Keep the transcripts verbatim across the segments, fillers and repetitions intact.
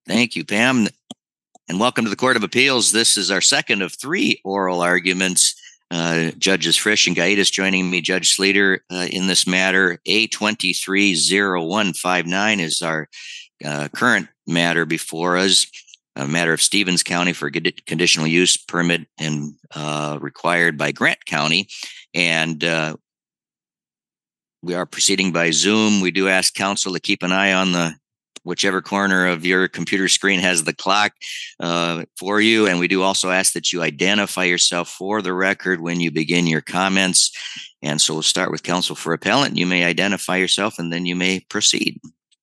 Thank you, Pam, and welcome to the Court of Appeals. This is our second of three oral arguments. Uh, Judges Frisch and Gaitis joining me, Judge Sleeter, uh, in this matter. A twenty-three oh one five nine is our uh, current matter before us, a matter of Stevens County for conditional use permit and uh, required by Grant County. And uh, we are proceeding by Zoom. We do ask counsel to keep an eye on the whichever corner of your computer screen has the clock uh, for you. And we do also ask that you identify yourself for the record when you begin your comments. And so we'll start with counsel for appellant. You may identify yourself and then you may proceed.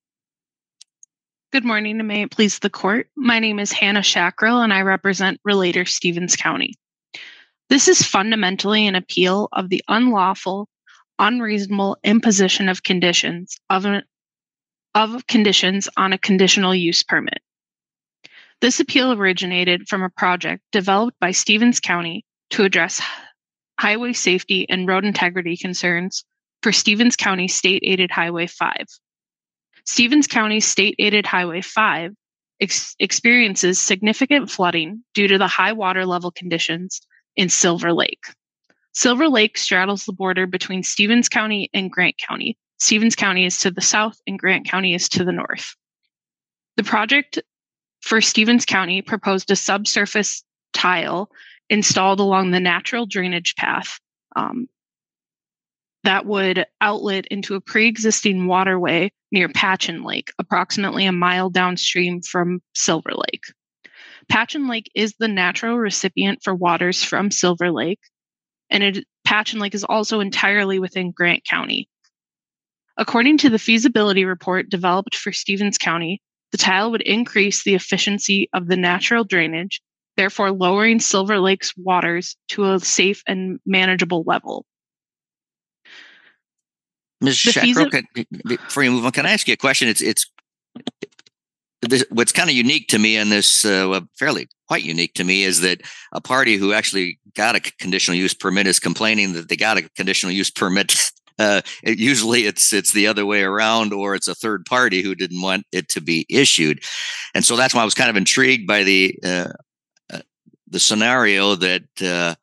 Good morning, and may it please the court. My name is Hannah Shackrell, and I represent Relator Stevens County. This is fundamentally an appeal of the unlawful, unreasonable imposition of conditions of an of conditions on a conditional use permit. This appeal originated from a project developed by Stevens County to address highway safety and road integrity concerns for Stevens County State-Aided Highway five. Stevens County State-Aided Highway five ex- experiences significant flooding due to the high water level conditions in Silver Lake. Silver Lake straddles the border between Stevens County and Grant County. Stevens County is to the south and Grant County is to the north. The project for Stevens County proposed a subsurface tile installed along the natural drainage path um, that would outlet into a pre-existing waterway near Patchen Lake, approximately a mile downstream from Silver Lake. Patchen Lake is the natural recipient for waters from Silver Lake, and it, Patchen Lake is also entirely within Grant County. According to the feasibility report developed for Stevens County, the tile would increase the efficiency of the natural drainage, therefore lowering Silver Lake's waters to a safe and manageable level. Miz Shackrell, feasi- before you move on, can I ask you a question? It's it's this, what's kind of unique to me in this, uh, well, fairly quite unique to me, is that a party who actually got a conditional use permit is complaining that they got a conditional use permit. Uh, it, usually it's it's the other way around, or it's a third party who didn't want it to be issued. And so that's why I was kind of intrigued by the uh, uh, the scenario that uh,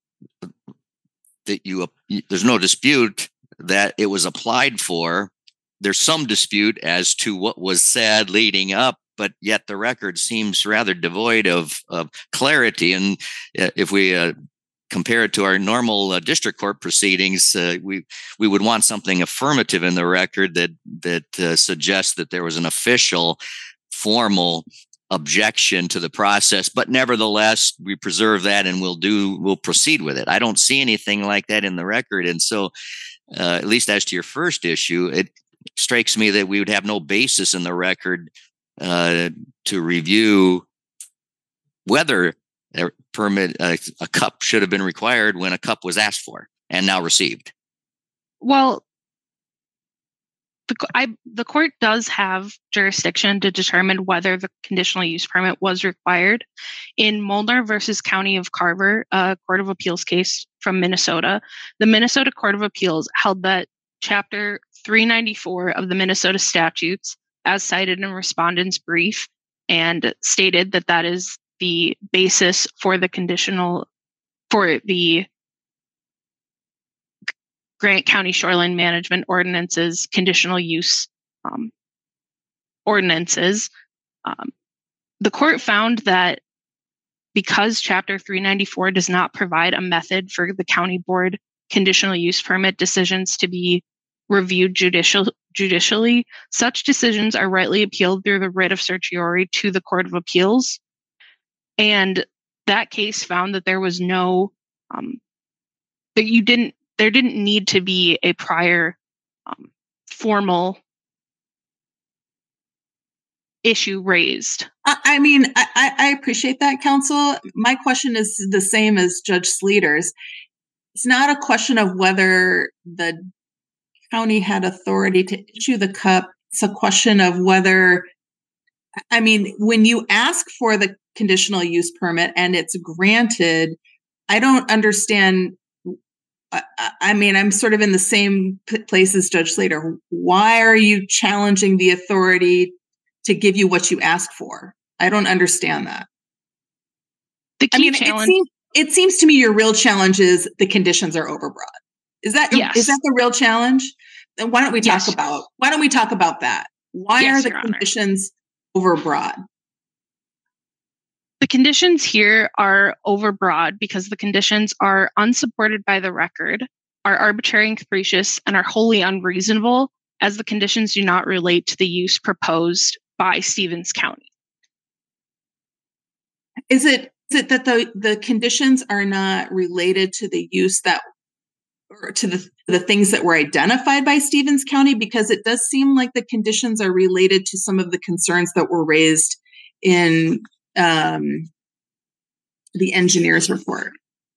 that you, uh, there's no dispute that it was applied for. There's some dispute as to what was said leading up, but yet the record seems rather devoid of, of clarity. And uh, if we uh, compare it to our normal uh, district court proceedings, uh, we we would want something affirmative in the record that that uh, suggests that there was an official, formal objection to the process. But nevertheless, we preserve that and we'll do we'll proceed with it. I don't see anything like that in the record, and so uh, at least as to your first issue, it strikes me that we would have no basis in the record uh, to review whether a permit, uh, a cup should have been required when a cup was asked for and now received. Well, the, I, the court does have jurisdiction to determine whether the conditional use permit was required. In Molnar versus County of Carver, a Court of Appeals case from Minnesota, the Minnesota Court of Appeals held that Chapter three ninety-four of the Minnesota statutes, as cited in respondent's brief, and stated that that is the basis for the conditional, for the Grant County Shoreline Management Ordinance's conditional use um, ordinances. Um, the court found that because Chapter three ninety-four does not provide a method for the county board conditional use permit decisions to be reviewed judicial, judicially, such decisions are rightly appealed through the writ of certiorari to the Court of Appeals. And that case found that there was no, um, that you didn't, there didn't need to be a prior um, formal issue raised. I, I mean, I, I appreciate that, counsel. My question is the same as Judge Sleeter's. It's not a question of whether the county had authority to issue the cup. It's a question of whether, I mean, when you ask for the conditional use permit and it's granted, I don't understand. I, I mean, I'm sort of in the same place as Judge Slater. Why are you challenging the authority to give you what you asked for. I don't understand that. The key I mean, challenge. It seems, it seems to me your real challenge is the conditions are overbroad. Is that yes. is that the real challenge? Then why don't we talk yes. about why don't we talk about that? Why yes, are the Your conditions Honor. overbroad? The conditions here are overbroad because the conditions are unsupported by the record, are arbitrary and capricious, and are wholly unreasonable, as the conditions do not relate to the use proposed by Stevens County. Is it is it that the, the conditions are not related to the use that, or to the, the things that were identified by Stevens County? Because it does seem like the conditions are related to some of the concerns that were raised in um, the engineer's report.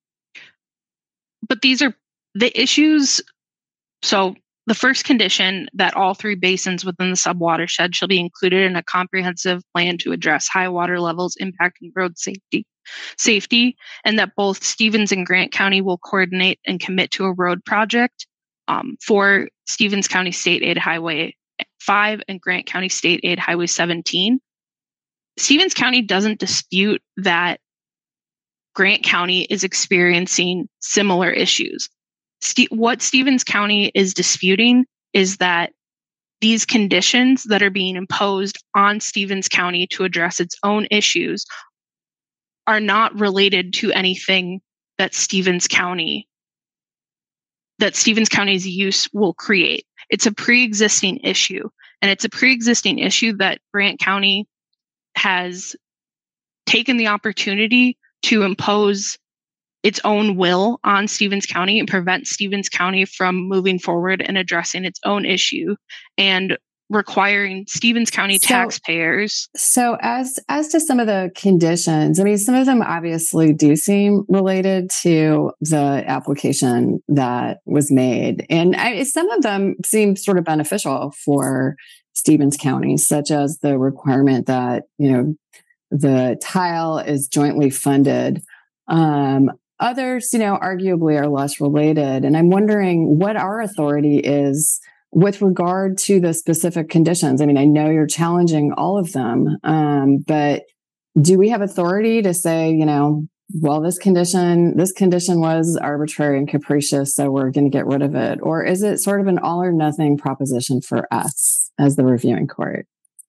But these are the issues. So the first condition, that all three basins within the subwatershed shall be included in a comprehensive plan to address high water levels impacting road safety, safety, and that both Stevens and Grant County will coordinate and commit to a road project um, for Stevens County State Aid Highway five and Grant County State Aid Highway seventeen. Stevens County doesn't dispute that Grant County is experiencing similar issues. St- what Stevens County is disputing is that these conditions that are being imposed on Stevens County to address its own issues are not related to anything that Stevens County that Stevens County's use will create. It's a pre-existing issue, and it's a pre-existing issue that Grant County has taken the opportunity to impose its own will on Stevens County and prevent Stevens County from moving forward and addressing its own issue and requiring Stevens County so, taxpayers. So as as to some of the conditions, I mean, some of them obviously do seem related to the application that was made. And I, some of them seem sort of beneficial for Stevens County, such as the requirement that, you know, the tile is jointly funded. Um, others, you know, arguably are less related. And I'm wondering what our authority is with regard to the specific conditions. I mean, I know you're challenging all of them, um, but do we have authority to say, you know, well, this condition, this condition was arbitrary and capricious, so we're going to get rid of it? Or is it sort of an all or nothing proposition for us as the reviewing court?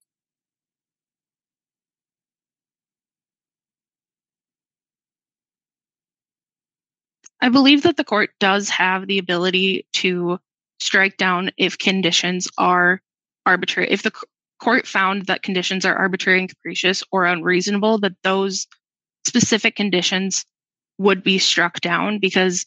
I believe that the court does have the ability to strike down if conditions are arbitrary. If the court found that conditions are arbitrary and capricious or unreasonable, that those specific conditions would be struck down, because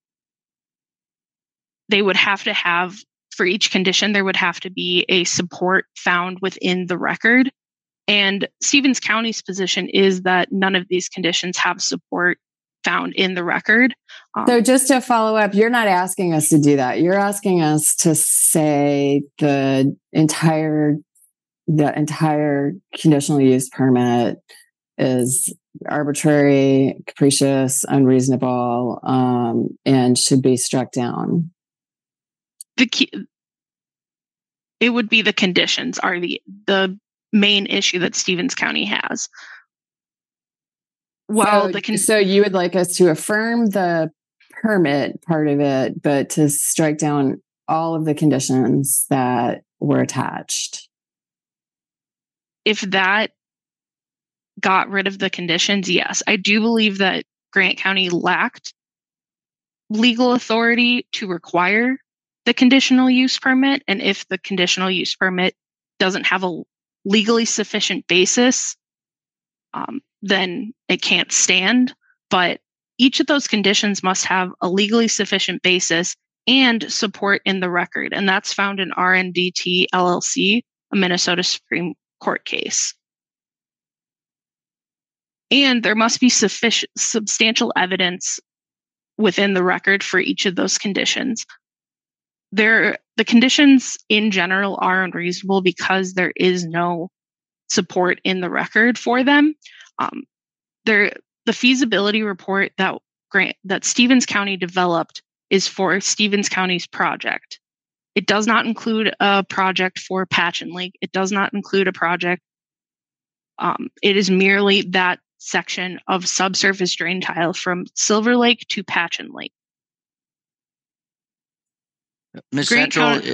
they would have to have, for each condition, there would have to be a support found within the record. And Stevens County's position is that none of these conditions have support found in the record. Um, so just to follow up, you're not asking us to do that. You're asking us to say the entire the entire conditional use permit is arbitrary, capricious, unreasonable, um, and should be struck down. The key, it would be the conditions are the the main issue that Stevens County has. Well, so, the con- so you would like us to affirm the permit part of it, but to strike down all of the conditions that were attached. If that got rid of the conditions, yes. I do believe that Grant County lacked legal authority to require the conditional use permit. And if the conditional use permit doesn't have a legally sufficient basis, um, then it can't stand. But each of those conditions must have a legally sufficient basis and support in the record. And that's found in R N D T L L C, a Minnesota Supreme Court case. And there must be sufficient, substantial evidence within the record for each of those conditions. There, the conditions in general are unreasonable because there is no support in the record for them. Um, there, the feasibility report that Grant, that Stevens County developed is for Stevens County's project. It does not include a project for Patchen Lake. It does not include a project Um, it is merely that section of subsurface drain tile from Silver Lake to Patchen Lake. Miz Sattrell,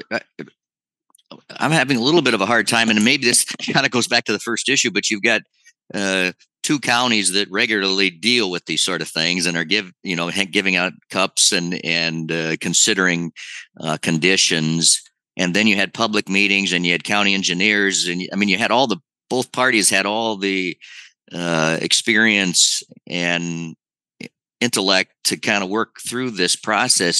I'm having a little bit of a hard time, and maybe this kind of goes back to the first issue, but you've got uh, two counties that regularly deal with these sort of things and are give you know giving out cups and and uh, considering uh, conditions. And then you had public meetings, and you had county engineers, and I mean, you had all the both parties had all the uh, experience and intellect to kind of work through this process.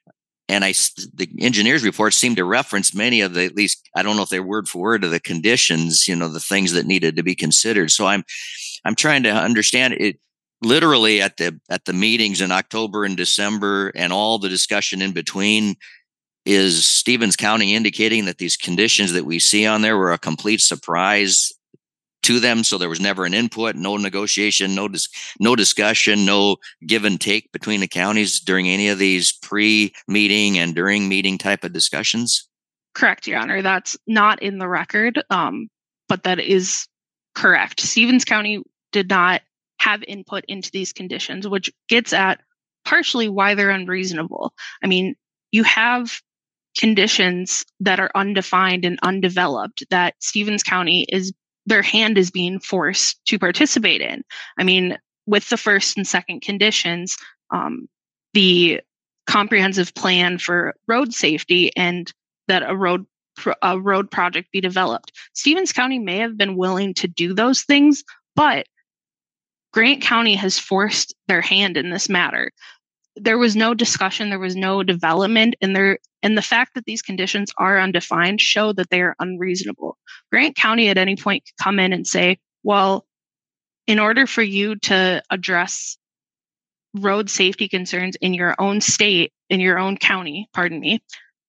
And I, the engineers' reports seem to reference many of the, at least, I don't know if they're word for word of the conditions, you know, the things that needed to be considered. So I'm, I'm trying to understand it literally at the, at the meetings in October and December and all the discussion in between. Is Stevens County indicating that these conditions that we see on there were a complete surprise to them? So there was never an input, no negotiation, no dis- no discussion, no give and take between the counties during any of these pre-meeting and during meeting type of discussions? Correct, Your Honor. That's not in the record, um, but that is correct. Stevens County did not have input into these conditions, which gets at partially why they're unreasonable. I mean, you have conditions that are undefined and undeveloped that Stevens County is, their hand is being forced to participate in. I mean, with the first and second conditions, um, the comprehensive plan for road safety and that a road pro- a road project be developed. Stevens County may have been willing to do those things, but Grant County has forced their hand in this matter. There was no discussion, there was no development, and there and the fact that these conditions are undefined show that they are unreasonable. Grant County at any point could come in and say, well, in order for you to address road safety concerns in your own state, in your own county, pardon me,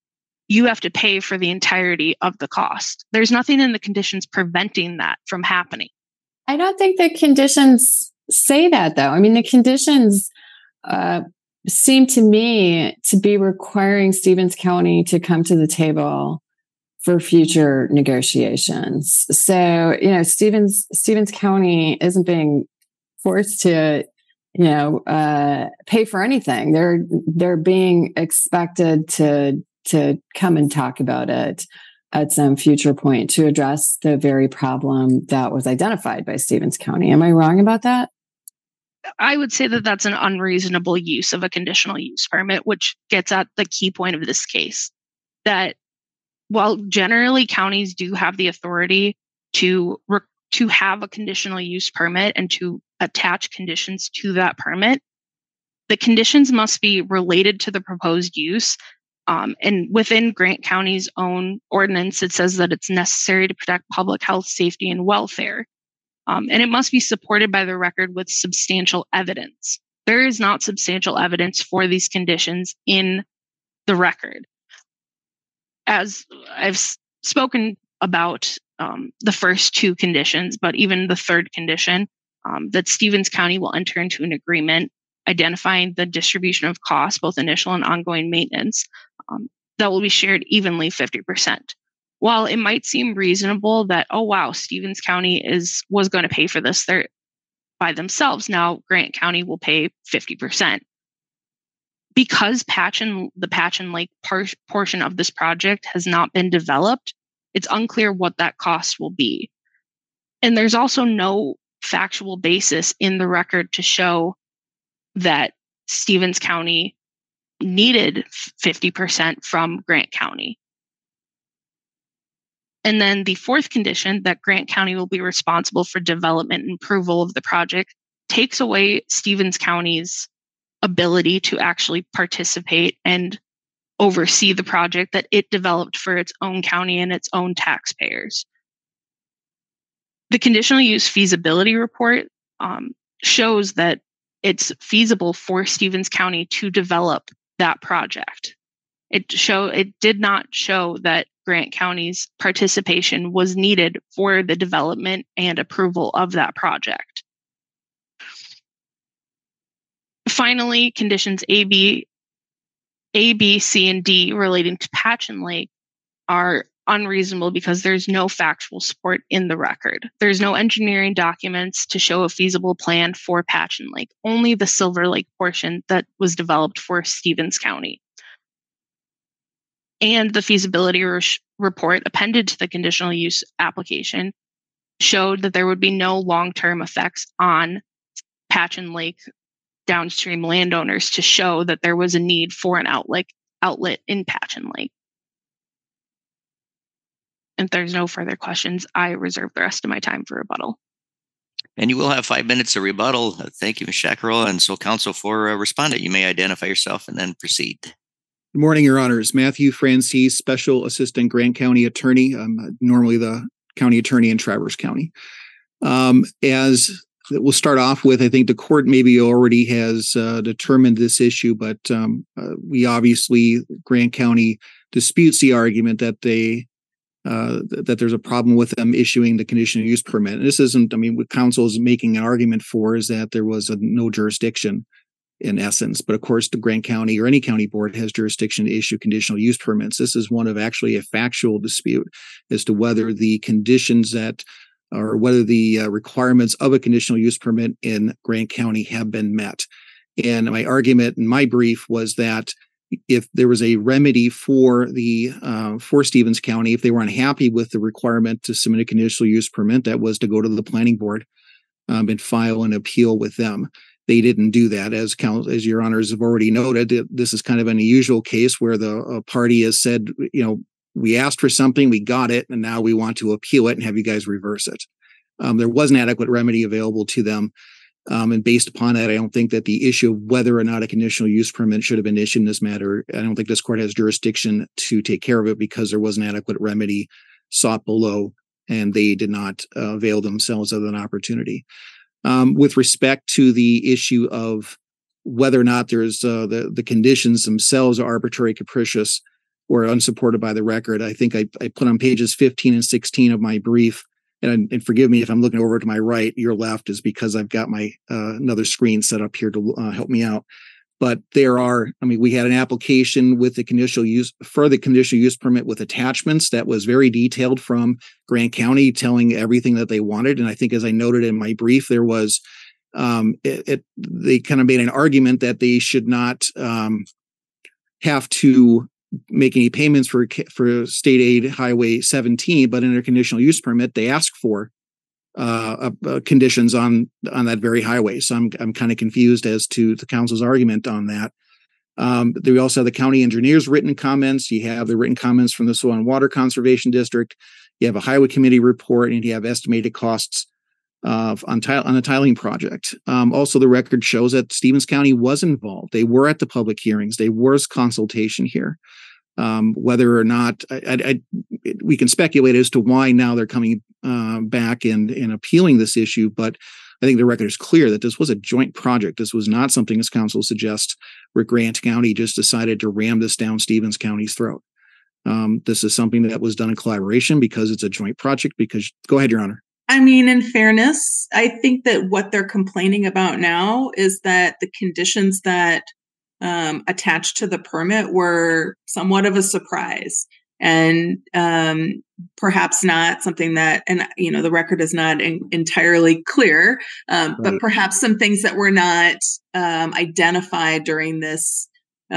you have to pay for the entirety of the cost. There's nothing in the conditions preventing that from happening. I don't think the conditions say that, though. I mean, the conditions uh, seem to me to be requiring Stevens County to come to the table for future negotiations. So, you know, Stevens Stevens County isn't being forced to, you know, uh, pay for anything. They're they're being expected to to come and talk about it at some future point to address the very problem that was identified by Stevens County. Am I wrong about that? I would say that that's an unreasonable use of a conditional use permit, which gets at the key point of this case. That while generally counties do have the authority to re- to have a conditional use permit and to attach conditions to that permit, the conditions must be related to the proposed use. Um, and within Grant County's own ordinance, it says that it's necessary to protect public health, safety, and welfare. Um, and it must be supported by the record with substantial evidence. There is not substantial evidence for these conditions in the record. As I've s- spoken about um, the first two conditions, but even the third condition, um, that Stevens County will enter into an agreement identifying the distribution of costs, both initial and ongoing maintenance, um, that will be shared evenly fifty percent. While it might seem reasonable that, oh, wow, Stevens County is was going to pay for this they're, by themselves, now Grant County will pay fifty percent. Because Patchen, the Patchen Lake par- portion of this project has not been developed, it's unclear what that cost will be. And there's also no factual basis in the record to show that Stevens County needed fifty percent from Grant County. And then the fourth condition, that Grant County will be responsible for development and approval of the project, takes away Stevens County's ability to actually participate and oversee the project that it developed for its own county and its own taxpayers. The conditional use feasibility report um, shows that it's feasible for Stevens County to develop that project. It show it did not show that Grant County's participation was needed for the development and approval of that project. Finally, conditions A, B, A, B, C, and D relating to Patchen Lake are unreasonable because there's no factual support in the record. There's no engineering documents to show a feasible plan for Patchen Lake, only the Silver Lake portion that was developed for Stevens County. And the feasibility re- report appended to the conditional use application showed that there would be no long-term effects on Patchen Lake downstream landowners to show that there was a need for an outlet, outlet in Patchen Lake. If there's no further questions, I reserve the rest of my time for rebuttal. And you will have five minutes of rebuttal. Thank you, Miz Shackerl. And so, counsel, for a respondent, you may identify yourself and then proceed. Good morning, Your Honors. Matthew Francis, Special Assistant Grant County Attorney. I'm normally the County Attorney in Traverse County. Um, as we'll start off with, I think the court maybe already has uh, determined this issue, but um, uh, we obviously, Grant County disputes the argument that they uh, that there's a problem with them issuing the conditional use permit. And this isn't, I mean, what counsel is making an argument for is that there was a no jurisdiction in essence. But of course, the Grant County or any county board has jurisdiction to issue conditional use permits. This is one of actually a factual dispute as to whether the conditions that or whether the uh, requirements of a conditional use permit in Grant County have been met. And my argument in my brief was that if there was a remedy for the uh, for Stevens County, if they were unhappy with the requirement to submit a conditional use permit, that was to go to the planning board um, and file an appeal with them. They didn't do that, as count, as Your Honors have already noted. This is kind of an unusual case where the uh, party has said, you know, we asked for something, we got it, and now we want to appeal it and have you guys reverse it. Um, there was an adequate remedy available to them. Um, and based upon that, I don't think that the issue of whether or not a conditional use permit should have been issued in this matter, I don't think this court has jurisdiction to take care of it because there was an adequate remedy sought below, and they did not uh, avail themselves of an opportunity. Um, with respect to the issue of whether or not there's uh, the, the conditions themselves are arbitrary, capricious, or unsupported by the record, I think I, I put on pages fifteen and sixteen of my brief, and, and forgive me if I'm looking over to my right, your left is because I've got my uh, another screen set up here to uh, help me out. But there are, I mean, we had an application with the conditional use for the conditional use permit with attachments that was very detailed from Grant County, telling everything that they wanted. And I think, as I noted in my brief, there was um, it, it. They kind of made an argument that they should not um, have to make any payments for for state aid Highway seventeen, but in their conditional use permit, they ask for Uh, uh, conditions on on that very highway. So I'm I'm kind of confused as to the council's argument on that. Um, we also have the county engineer's written comments. You have the written comments from the Soil and Water Conservation District. You have a highway committee report, and you have estimated costs uh, on tile on the tiling project. Um, also, the record shows that Stevens County was involved. They were at the public hearings. They were consultation here. Um, whether or not I, I, I, we can speculate as to why now they're coming uh, back and, and appealing this issue, but I think the record is clear that this was a joint project. This was not something, as counsel suggests, where Grant County just decided to ram this down Stevens County's throat. Um, this is something that was done in collaboration because it's a joint project. Because go ahead, Your Honor. I mean, in fairness, I think that what they're complaining about now is that the conditions that Um, attached to the permit were somewhat of a surprise, and um, perhaps not something that, and you know, the record is not in, entirely clear, um, right. but perhaps some things that were not um, identified during this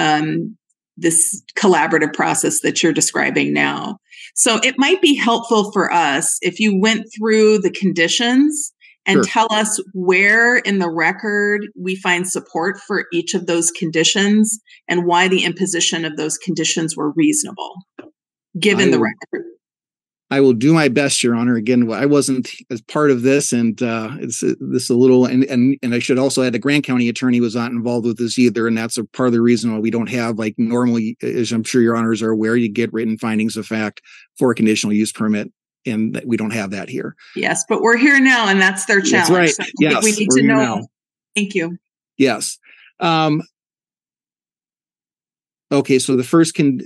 um, this collaborative process that you're describing now. So it might be helpful for us if you went through the conditions and sure. tell us where in the record we find support for each of those conditions and why the imposition of those conditions were reasonable, given I the will, record. I will do my best, Your Honor. Again, I wasn't as part of this, and uh, it's uh, this a little, and, and and I should also add the Grant County attorney was not involved with this either, and that's a part of the reason why we don't have, like normally, as I'm sure Your Honors are aware, you get written findings of fact for a conditional use permit. And we don't have that here. Yes, but we're here now, and that's their challenge. That's right. So yes, we need we're to here know. Now. Thank you. Yes. Um, okay, so the first con.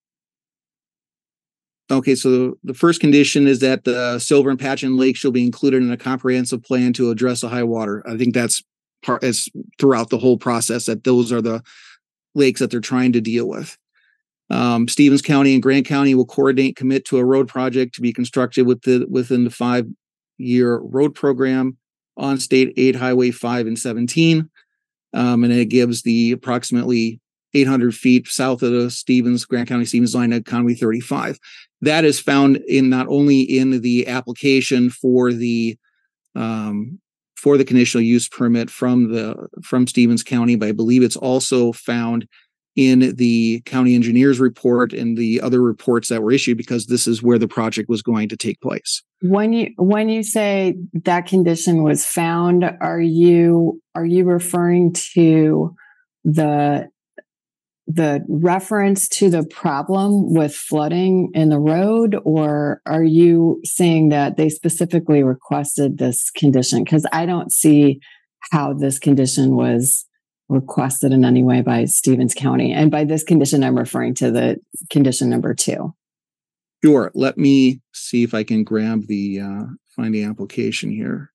Okay, so the first condition is that the Silver and Patchen Lake shall be included in a comprehensive plan to address the high water. I think that's part as throughout the whole process that those are the lakes that they're trying to deal with. Um, Stevens County and Grant County will coordinate, commit to a road project to be constructed with the, within the five-year road program on State Aid Highway five and seventeen. Um, and it gives the approximately eight hundred feet south of the Stevens, Grant County Stevens line at Conway thirty-five. That is found in not only in the application for the um, for the conditional use permit from the from Stevens County, but I believe it's also found in the county engineer's report and the other reports that were issued, because this is where the project was going to take place. When you when you say that condition was found, are you are you referring to the the reference to the problem with flooding in the road, or are you saying that they specifically requested this condition? Because I don't see how this condition was requested in any way by Stevens County. And by this condition, I'm referring to the condition number two. Sure. Let me see if I can grab the uh, find the application here.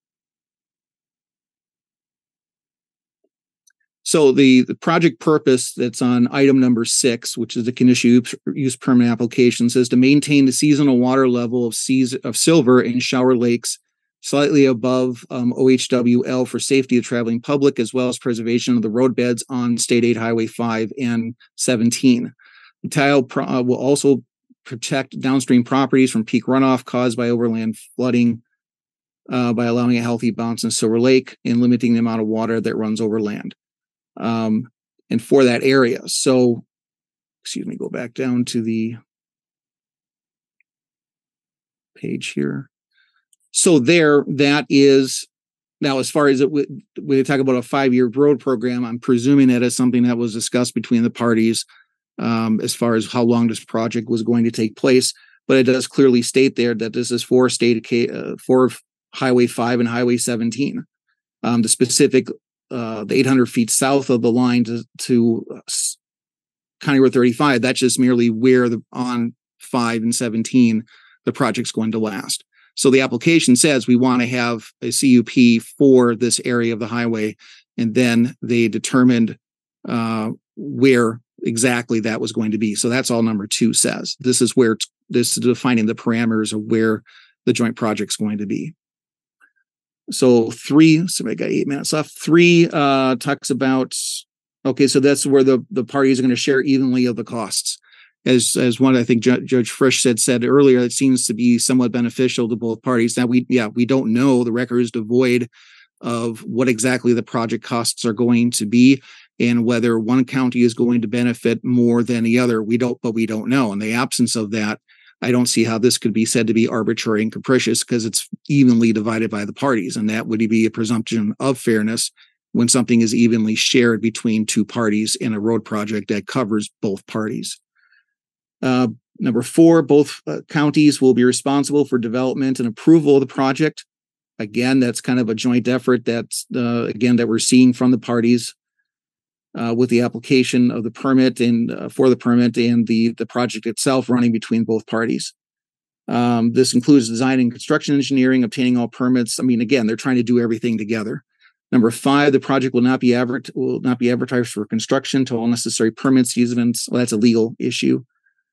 So the, the project purpose that's on item number six, which is the conditional use permit application, says to maintain the seasonal water level of seas of silver in shower lakes slightly above um, O H W L for safety of traveling public, as well as preservation of the roadbeds on State Aid Highway five and seventeen. The tile pro- uh, will also protect downstream properties from peak runoff caused by overland flooding uh, by allowing a healthy bounce in Silver Lake and limiting the amount of water that runs overland. Um, and for that area. So, excuse me, go back down to the page here. So there, that is, now as far as it, we, we talk about a five-year road program, I'm presuming that is something that was discussed between the parties um, as far as how long this project was going to take place. But it does clearly state there that this is for state uh, for Highway five and Highway seventeen. Um, the specific Uh, the eight hundred feet south of the line to, to uh, County Road thirty-five, that's just merely where the on five and seventeen the project's going to last. So the application says we want to have a C U P for this area of the highway, and then they determined uh, where exactly that was going to be. So that's all number two says. This is where it's, this is defining the parameters of where the joint project's going to be. So three, so I got eight minutes left. Three uh, talks about, okay, so that's where the, the parties are going to share evenly of the costs. As as one, I think Ju- Judge Frisch said said earlier, it seems to be somewhat beneficial to both parties. Now, we yeah, we don't know. The record is devoid of what exactly the project costs are going to be and whether one county is going to benefit more than the other. We don't, but we don't know. In the absence of that, I don't see how this could be said to be arbitrary and capricious, because it's evenly divided by the parties. And that would be a presumption of fairness when something is evenly shared between two parties in a road project that covers both parties. Uh, number four, both uh, counties will be responsible for development and approval of the project. Again, that's kind of a joint effort that's, uh, again, that we're seeing from the parties. Uh, with the application of the permit and uh, for the permit and the, the project itself running between both parties. Um, this includes design and construction engineering, obtaining all permits. I mean, again, they're trying to do everything together. Number five, the project will not be advert will not be advertised for construction until all necessary permits, easements. Well, that's a legal issue.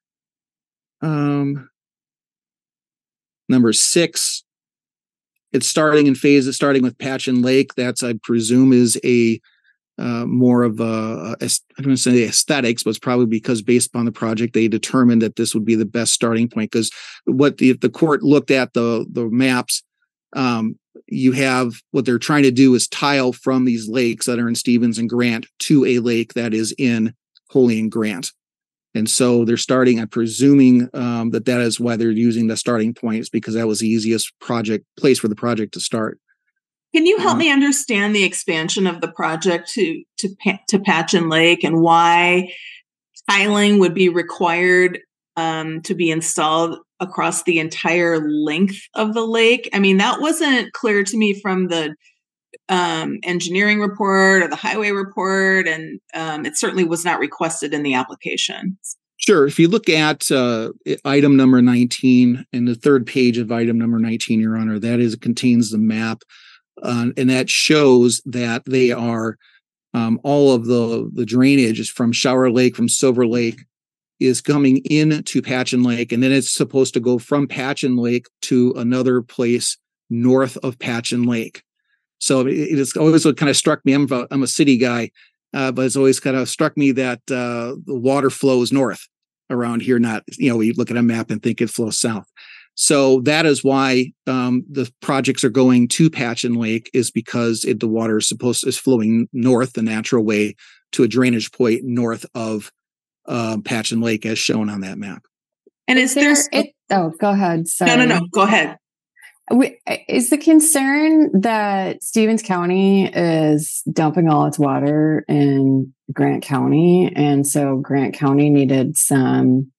Um, number six, it's starting in phases, starting with Patchen Lake. That's, I presume, is a Uh, more of a, a I don't want to say aesthetics, but it's probably because based upon the project, they determined that this would be the best starting point. Because what the, if the court looked at the the maps, um, you have what they're trying to do is tile from these lakes that are in Stevens and Grant to a lake that is in Holy and Grant. And so they're starting, I'm presuming um, that that is why they're using the starting points, because that was the easiest project place for the project to start. Can you help me understand the expansion of the project to to to Patchen Lake and why tiling would be required um, to be installed across the entire length of the lake? I mean, that wasn't clear to me from the um, engineering report or the highway report, and um, it certainly was not requested in the application. Sure. If you look at uh, item number nineteen and the third page of item number nineteen, Your Honor, that is contains the map. Uh, and that shows that they are um, all of the, the drainage is from Shower Lake, from Silver Lake, is coming into Patchen Lake, and then it's supposed to go from Patchen Lake to another place north of Patchen Lake. So it, it's always what kind of struck me. I'm a, I'm a city guy, uh, but it's always kind of struck me that uh, the water flows north around here. Not, you know, we look at a map and think it flows south. So that is why um, the projects are going to Patchen Lake, is because it, the water is supposed to, is flowing north the natural way to a drainage point north of uh, Patchen Lake, as shown on that map. And is there? It, oh, go ahead. Sorry. No, no, no. Go ahead. We, is the concern that Stevens County is dumping all its water in Grant County, and so Grant County needed some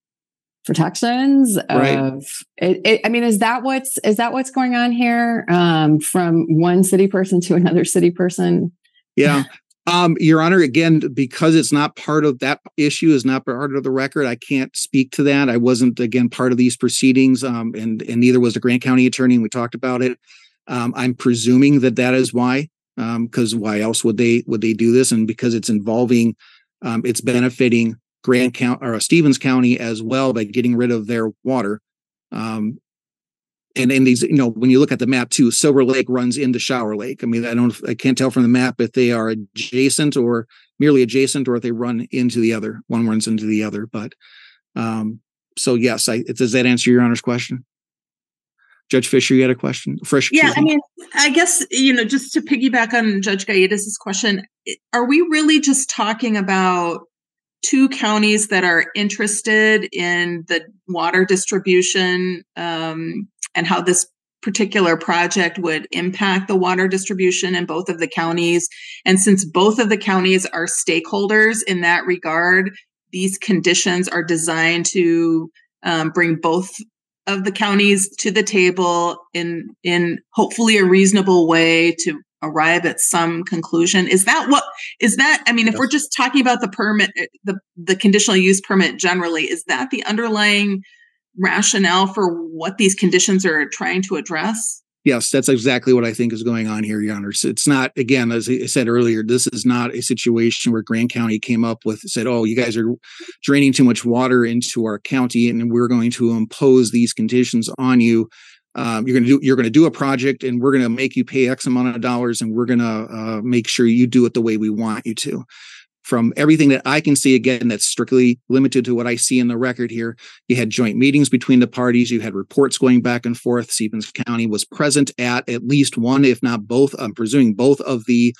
protections right. of it, it, I mean, is that what's is that what's going on here, um, from one city person to another city person? Yeah. Um, Your Honor, again, because it's not part of that issue, is not part of the record, I can't speak to that. I wasn't, again, part of these proceedings, um, and, and neither was the Grant County attorney, and we talked about it. Um, I'm presuming that that is why, because um, why else would they would they do this? And because it's involving, um, it's benefiting Grant County or Stevens County as well by getting rid of their water. Um, And in these, you know, when you look at the map too, Silver Lake runs into Shower Lake. I mean, I don't, I can't tell from the map if they are adjacent or merely adjacent, or if they run into the other. One runs into the other. But um, so yes, I, does that answer Your Honor's question? Judge Fisher, you had a question? Fresh. Yeah, I mean, I guess, you know, just to piggyback on Judge Gallegos' question, are we really just talking about two counties that are interested in the water distribution um, and how this particular project would impact the water distribution in both of the counties? And since both of the counties are stakeholders in that regard, these conditions are designed to um, bring both of the counties to the table in in hopefully a reasonable way to arrive at some conclusion. Is that what is that? I mean, if yes. we're just talking about the permit, the the conditional use permit generally, is that the underlying rationale for what these conditions are trying to address? Yes, that's exactly what I think is going on here, Your Honor. So it's not, again, as I said earlier, this is not a situation where Grant County came up with, said, oh, you guys are draining too much water into our county, and we're going to impose these conditions on you. Um, you're going to do, you're going to do a project, and we're going to make you pay X amount of dollars, and we're going to uh, make sure you do it the way we want you to. From everything that I can see, again, that's strictly limited to what I see in the record here, you had joint meetings between the parties. You had reports going back and forth. Stevens County was present at at least one, if not both, I'm presuming both of the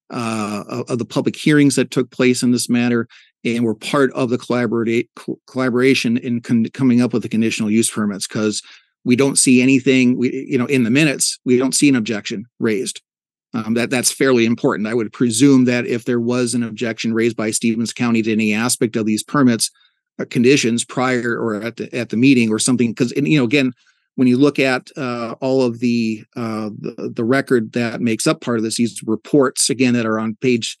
uh, of the public hearings that took place in this matter, and were part of the collaborate collaboration in con- coming up with the conditional use permits. Because we don't see anything, we, you know, in the minutes, we don't see an objection raised. Um, that that's fairly important. I would presume that if there was an objection raised by Stevens County to any aspect of these permits, uh, conditions prior or at the at the meeting or something, because you know, again, when you look at uh, all of the, uh, the the record that makes up part of this, these reports again that are on page,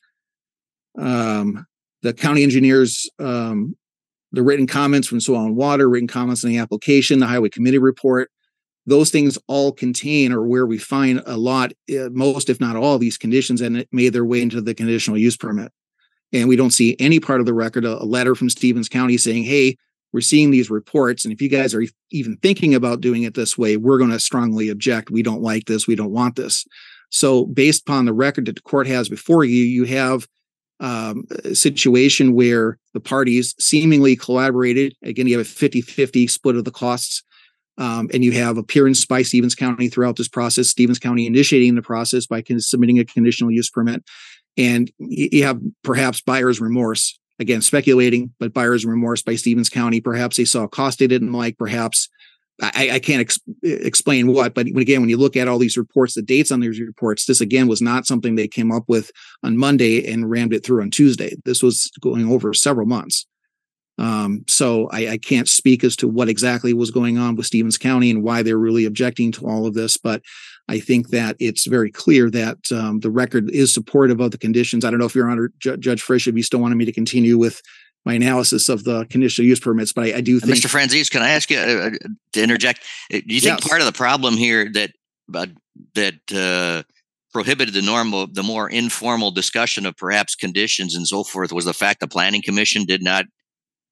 um, the county engineers, um, the written comments from Soil and Water, written comments on the application, the highway committee report. Those things all contain, or where we find a lot, uh, most, if not all, of these conditions, and it made their way into the conditional use permit. And we don't see any part of the record, a, a letter from Stevens County saying, hey, we're seeing these reports, and if you guys are even thinking about doing it this way, we're going to strongly object. We don't like this. We don't want this. So based upon the record that the court has before you, you have um, a situation where the parties seemingly collaborated. Again, you have a fifty-fifty split of the costs. Um, and you have appearance by Stevens County throughout this process, Stevens County initiating the process by con- submitting a conditional use permit. And you have perhaps buyer's remorse, again, speculating, but buyer's remorse by Stevens County. Perhaps they saw a cost they didn't like. Perhaps I, I can't ex- explain what, but again, when you look at all these reports, the dates on these reports, this again was not something they came up with on Monday and rammed it through on Tuesday. This was going over several months. Um, so I, I can't speak as to what exactly was going on with Stevens County and why they're really objecting to all of this. But I think that it's very clear that um, the record is supportive of the conditions. I don't know if Your Honor, J- Judge Frisch, if you still wanted me to continue with my analysis of the conditional use permits, but I, I do think. Mister Franzese, can I ask you uh, to interject? Do you think Yes. part of the problem here that uh, that uh, prohibited the normal, the more informal discussion of perhaps conditions and so forth was the fact the Planning Commission did not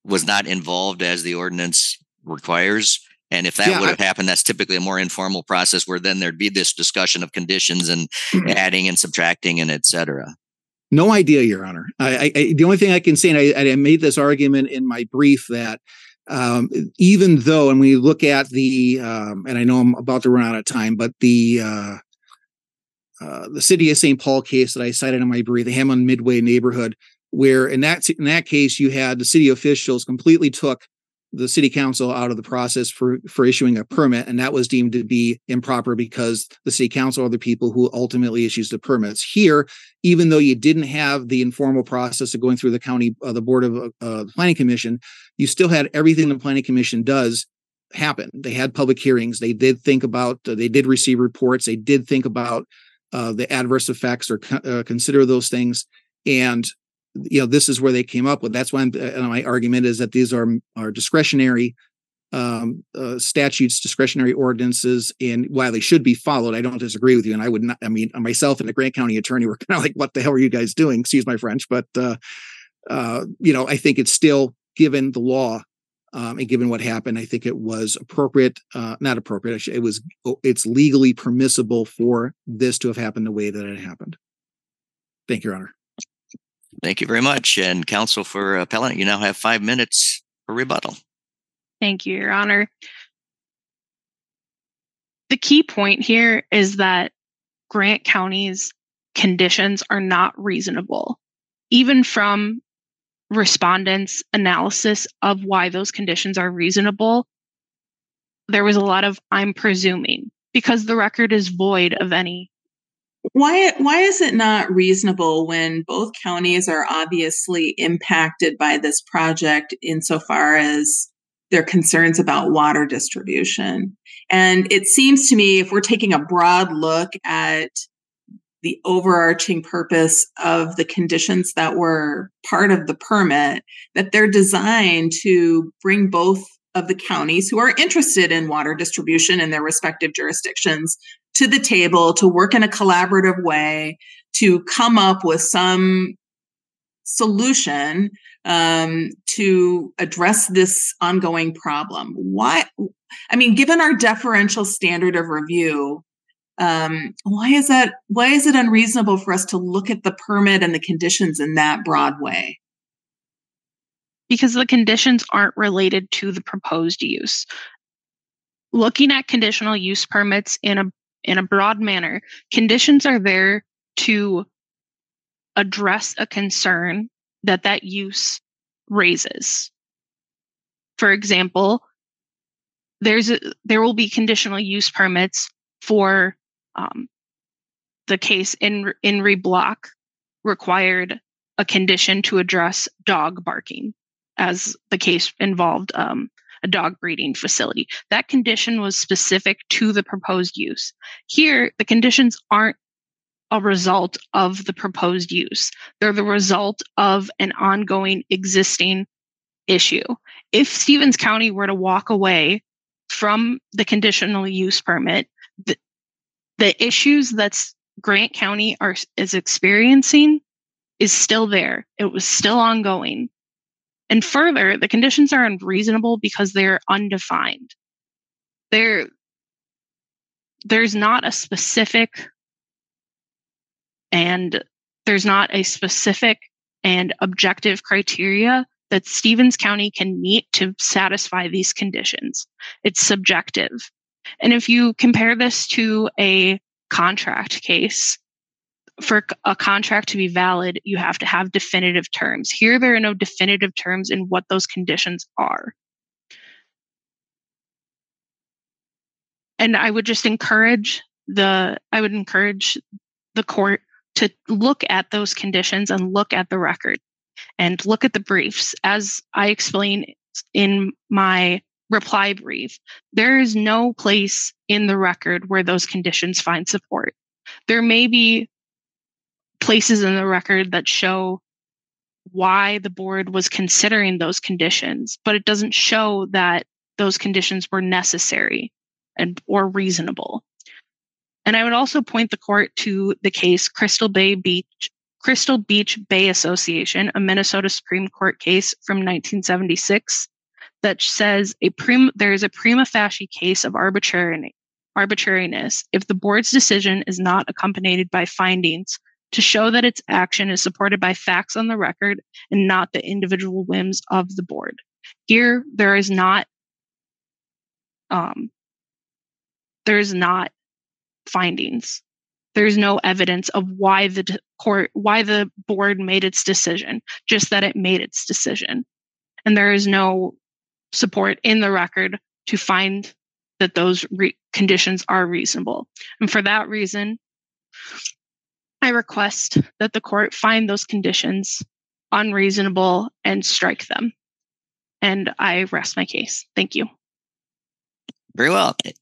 was not involved as the ordinance requires. And if that Yeah, would have I- happened, that's typically a more informal process where then there'd be this discussion of conditions and adding and subtracting and et cetera. No idea, Your Honor. I, I, the only thing I can say, and I, I made this argument in my brief, that um, even though, and we look at the, um, and I know I'm about to run out of time, but the uh, uh, the City of Saint Paul case that I cited in my brief, the Hammond Midway neighborhood, where in that in that case you had the city officials completely took the city council out of the process for for issuing a permit, and that was deemed to be improper because the city council are the people who ultimately issues the permits. Here, even though you didn't have the informal process of going through the county, uh, the board of uh, the planning commission, you still had everything the planning commission does happen. They had public hearings. They did think about. Uh, they did receive reports. They did think about uh, the adverse effects or uh, consider those things. And you know, this is where they came up with. That's why I'm, uh, my argument is that these are are discretionary um, uh, statutes, discretionary ordinances, and while they should be followed, I don't disagree with you. And I would not. I mean, myself and the Grant County attorney were kind of like, "What the hell are you guys doing?" Excuse my French, but uh, uh, you know, I think it's still, given the law um, and given what happened, I think it was appropriate. Uh, not appropriate. It was. It's legally permissible for this to have happened the way that it happened. Thank you, Your Honor. Thank you very much. And counsel for appellant, you now have five minutes for rebuttal. Thank you, Your Honor. The key point here is that Grant County's conditions are not reasonable. Even from respondents' analysis of why those conditions are reasonable, there was a lot of "I'm presuming," because the record is void of any. Why why is it not reasonable when both counties are obviously impacted by this project insofar as their concerns about water distribution? And it seems to me, if we're taking a broad look at the overarching purpose of the conditions that were part of the permit, that they're designed to bring both of the counties who are interested in water distribution in their respective jurisdictions to the table to work in a collaborative way to come up with some solution um, to address this ongoing problem. Why? I mean, given our deferential standard of review, um, why is that? Why is it unreasonable for us to look at the permit and the conditions in that broad way? Because the conditions aren't related to the proposed use. Looking at conditional use permits in a in a broad manner, conditions are there to address a concern that that use raises. For example, there's a, there will be conditional use permits for um, the case in in Reblock required a condition to address dog barking, as the case involved um, a dog breeding facility. That condition was specific to the proposed use. Here, the conditions aren't a result of the proposed use. They're the result of an ongoing existing issue. If Stevens County were to walk away from the conditional use permit, the, the issues that Grant County are, is experiencing is still there. It was still ongoing. And further, the conditions are unreasonable because they're undefined. There, there's not a specific and there's not a specific and objective criteria that Stevens County can meet to satisfy these conditions. It's subjective. And if you compare this to a contract case, for a contract to be valid, you have to have definitive terms. Here, there are no definitive terms in what those conditions are. And I would just encourage the, I would encourage the court to look at those conditions and look at the record and look at the briefs. As I explain in my reply brief, there is no place in the record where those conditions find support. There may be places in the record that show why the board was considering those conditions, but it doesn't show that those conditions were necessary and or reasonable. And I would also point the court to the case Crystal Bay Beach, Crystal Beach Bay Association, a Minnesota Supreme Court case from nineteen seventy-six that says a prim- there is a prima facie case of arbitrary- arbitrariness if the board's decision is not accompanied by findings to show that its action is supported by facts on the record and not the individual whims of the board. Here, there is not um, there is not findings. There's no evidence of why the court, why the board made its decision, just that it made its decision. And there is no support in the record to find that those re- conditions are reasonable. And for that reason, I request that the court find those conditions unreasonable and strike them. And I rest my case. Thank you. Very well.